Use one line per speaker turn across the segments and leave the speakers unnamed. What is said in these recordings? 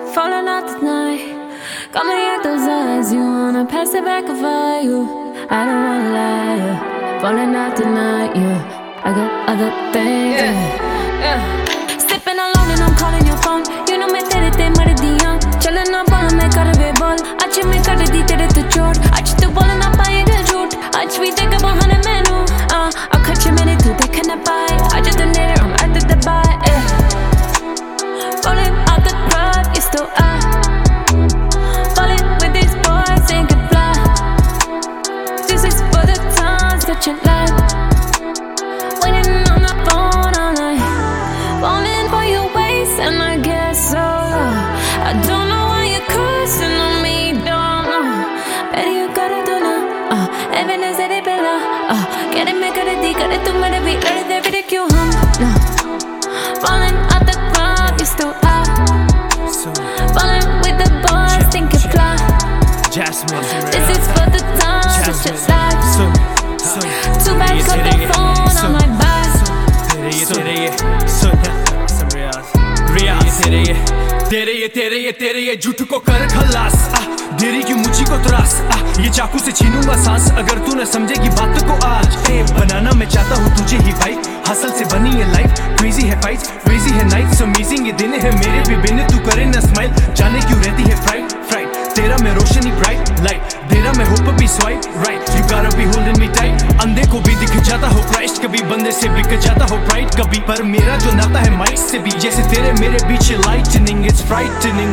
falling out tonight. Got me at those eyes, you wanna pass it back if I you. I don't wanna lie, yeah. Falling out tonight, yeah. I got other things, yeah. Sipping alone and I'm calling your phone. You know मैं तेरे ते मर दिया. चलना बोला मैं कर वे बोल. आज मैं कर दी तेरे तो चोट. आज तू बोल ना पाएगा झूठ. आज भी देख बहाने मैनू. अखच मैंने तू देख ना पाए. आज तो नेरे हम आते दबाए. Falling out the club, you still up. Falling with these boys, ain't get fly. This is for the times that you like. Waiting on the phone all night. Falling for your waist and I get so low. I don't know why you're cursing on me, don't know. Better you gotta do now. Even as it bella. Get it, make it, get it, tu mere bhi lade de bhi kyun hum no. Falling out the club, you still up. Falling with the boys, think you fly. This is for the times that you like. Too bad cut the phone on my back.
तेरे ये झूठ को कर खलास देरी क्यों मुझी को त्रास ये चाकू से छीनूंगा सांस अगर तू न समझेगी बात को आज बनाना मैं चाहता हूँ तुझे ही भाई हसल से बनी है लाइफ क्रेजी है फाइट्स क्रेजी है नाइट्स अमेजिंग ये दिन है मेरे भी बिन तू करे न स्माइल जाने क्यों रहती है फ्राइट तेरा मैं रोशनी ब्राइट लाइट तेरा मैं होप भी swipe right you gotta be holding me tight अंधे को भी दिख जाता हो क्राइस्ट कभी बंदे से बिक जाता हो प्राइड कभी पर मेरा जो नाता है माइक से भी जैसे तेरे मेरे बीच lightning it's frightening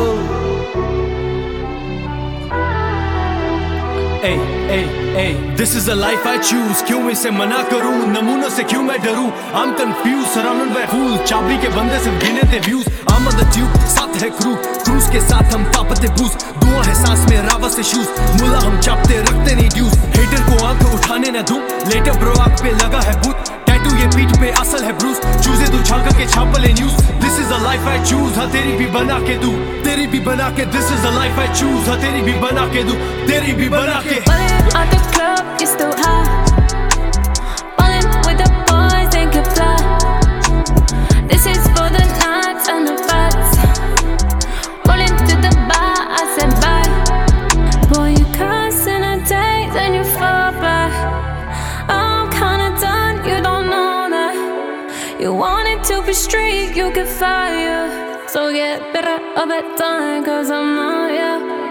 This is the life I choose क्यों इसे मना करूं नमूनों से क्यों मैं डरूं I'm confused surrounded by fools चाबी के बंदे सिर्फ गिने थे views I'm on the tube साथ है क्रूज के साथ हम तापते बूस दुआ है सांस में रावा से शूज मुला हम चापते रखते नहीं ड्यूज हेटर को आंख उठाने न दूं लेटर ब्रो आंख पे लगा है भूत टैटू ये पीठ पे असल है ब्रूस चूजे तू झांका के छापले news This is the life I choose हाँ तेरी भी बना के दूं तेरी भी बना के This is the life I choose हाँ तेरी भी बना के दूं तेरी भी बना के
Falling out the club, you still high. Falling with the boys, ain't get fly. This is for the nights and the fights. Rolling to the bar, I said bye. Boy, you cuss in a day, then you fall back. I'm kinda done, you don't know that. You want it to be straight, you get fired. So get better of that time, cause I'm not, yeah.